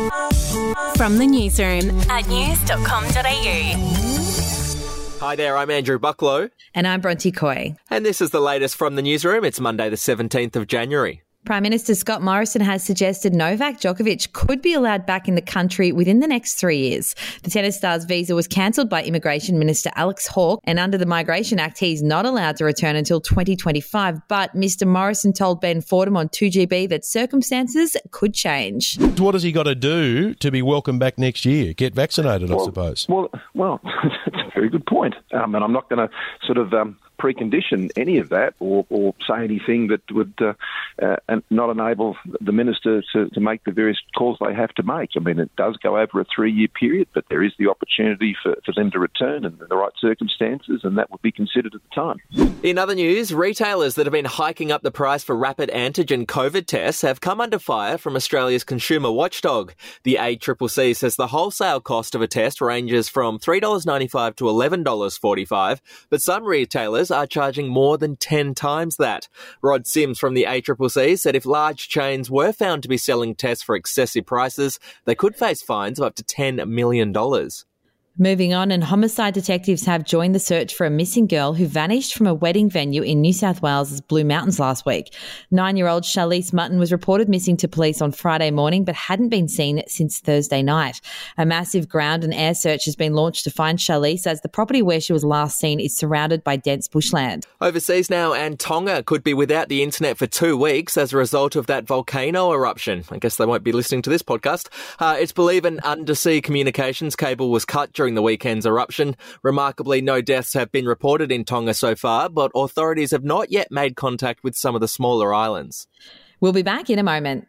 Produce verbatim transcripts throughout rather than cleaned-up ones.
From the newsroom at news dot com dot a u. Hi there, I'm Andrew Bucklow. And I'm Bronte Coy. And this is the latest from the newsroom. It's Monday the seventeenth of January. Prime Minister Scott Morrison has suggested Novak Djokovic could be allowed back in the country within the next three years. The tennis star's visa was cancelled by Immigration Minister Alex Hawke, and under the Migration Act, he's not allowed to return until twenty twenty-five. But Mister Morrison told Ben Fordham on two G B that circumstances could change. What has he got to do to be welcome back next year? Get vaccinated, well, I suppose. Well, well, that's a very good point. Um, and I'm not going to sort of um, precondition any of that or, or say anything that would uh, uh, not enable the minister to, to make the various calls they have to make. I mean, it does go over a three-year period, but there is the opportunity for, for them to return in the right circumstances, and that would be considered at the time. In other news, retailers that have been hiking up the price for rapid antigen COVID tests have come under fire from Australia's consumer watchdog. The A C C C says the wholesale cost of a test ranges from three dollars ninety-five to eleven dollars forty-five, but some retailers are charging more than ten times that. Rod Sims from the A C C C said if large chains were found to be selling tests for excessive prices, they could face fines of up to ten million dollars. Moving on, and homicide detectives have joined the search for a missing girl who vanished from a wedding venue in New South Wales' Blue Mountains last week. Nine-year-old Charlize Mutton was reported missing to police on Friday morning but hadn't been seen since Thursday night. A massive ground and air search has been launched to find Charlize, as the property where she was last seen is surrounded by dense bushland. Overseas now, and Tonga could be without the internet for two weeks as a result of that volcano eruption. I guess they won't be listening to this podcast. Uh, it's believed an undersea communications cable was cut during the weekend's eruption. Remarkably, no deaths have been reported in Tonga so far, but authorities have not yet made contact with some of the smaller islands. We'll be back in a moment.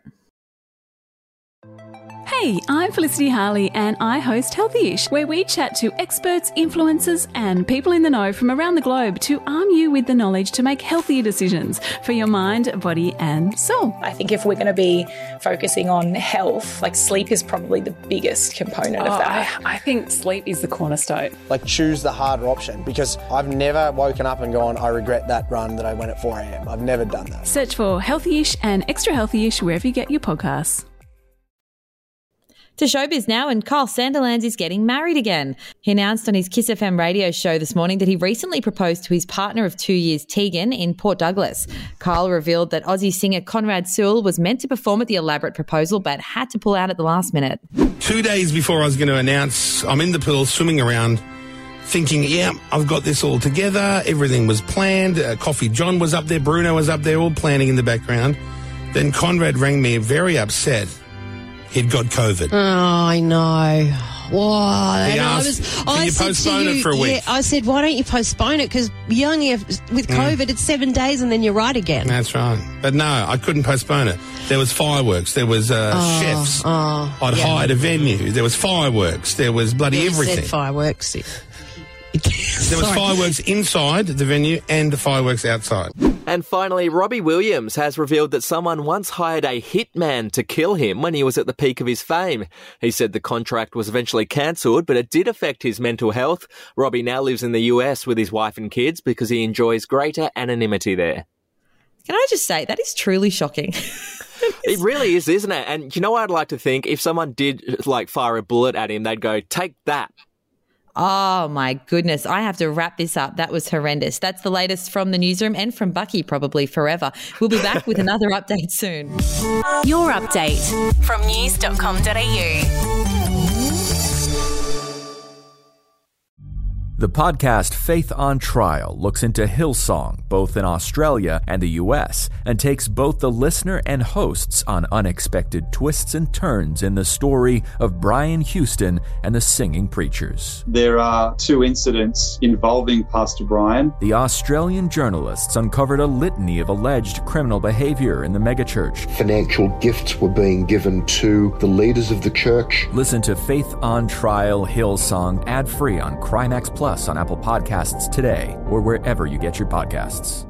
Hey, I'm Felicity Harley and I host Healthyish, where we chat to experts, influencers and people in the know from around the globe to arm you with the knowledge to make healthier decisions for your mind, body and soul. I think if we're going to be focusing on health, like sleep is probably the biggest component oh, of that. I, I think sleep is the cornerstone. Like, choose the harder option, because I've never woken up and gone, I regret that run that I went at four a.m. I've never done that. Search for Healthyish and Extra Healthyish wherever you get your podcasts. To showbiz now, and Kyle Sandilands is getting married again. He announced on his Kiss F M radio show this morning that he recently proposed to his partner of two years, Tegan, in Port Douglas. Kyle revealed that Aussie singer Conrad Sewell was meant to perform at the elaborate proposal but had to pull out at the last minute. Two days before I was going to announce, I'm in the pool swimming around thinking, yeah, I've got this all together. Everything was planned. Uh, Coffee John was up there. Bruno was up there, all planning in the background. Then Conrad rang me very upset. He'd got COVID. Oh, I know. Whoa. He and asked, I was, can I you said postpone to you, it for a week? Yeah, I said, why don't you postpone it? Because you only have, with COVID, mm. it's seven days and then you're right again. That's right. But no, I couldn't postpone it. There was fireworks. There was uh, oh, chefs. Oh, I'd yeah. hired a venue. There was fireworks. There was bloody yeah, everything. Said fireworks. There was fireworks inside the venue and the fireworks outside. And finally, Robbie Williams has revealed that someone once hired a hitman to kill him when he was at the peak of his fame. He said the contract was eventually cancelled, but it did affect his mental health. Robbie now lives in the U S with his wife and kids because he enjoys greater anonymity there. Can I just say, that is truly shocking. It really is, isn't it? And you know what I'd like to think? If someone did like fire a bullet at him, they'd go, take that. Oh, my goodness. I have to wrap this up. That was horrendous. That's the latest from the newsroom and from Bucky, probably forever. We'll be back with another update soon. Your update from news dot com dot a u. The podcast Faith on Trial looks into Hillsong, both in Australia and the U S, and takes both the listener and hosts on unexpected twists and turns in the story of Brian Houston and the Singing Preachers. There are two incidents involving Pastor Brian. The Australian journalists uncovered a litany of alleged criminal behaviour in the megachurch. Financial gifts were being given to the leaders of the church. Listen to Faith on Trial Hillsong ad-free on Crimex Plus on Apple Podcasts today or wherever you get your podcasts.